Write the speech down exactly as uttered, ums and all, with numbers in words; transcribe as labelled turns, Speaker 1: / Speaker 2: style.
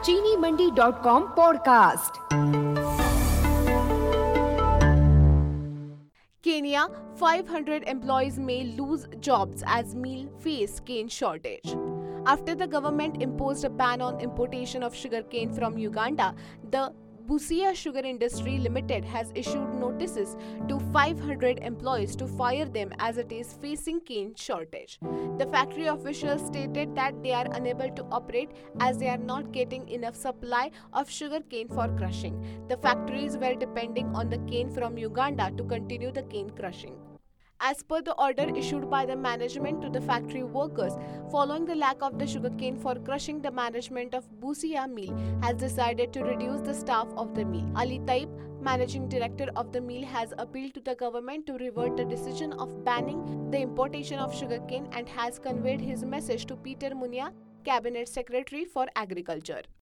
Speaker 1: चीनी Mandi dot com podcast.
Speaker 2: Kenya, five hundred employees may lose jobs as meal face cane shortage. After the government imposed a ban on importation of sugarcane from Uganda, the Busia Sugar Industry Limited has issued notices to five hundred employees to fire them as it is facing cane shortage. The factory officials stated that they are unable to operate as they are not getting enough supply of sugarcane for crushing. The factories were depending on the cane from Uganda to continue the cane crushing. As per the order issued by the management to the factory workers, following the lack of the sugarcane for crushing, the management of Busia Mill has decided to reduce the staff of the mill. Ali Taib, managing director of the mill, has appealed to the government to revert the decision of banning the importation of sugarcane and has conveyed his message to Peter Munya, Cabinet Secretary for Agriculture.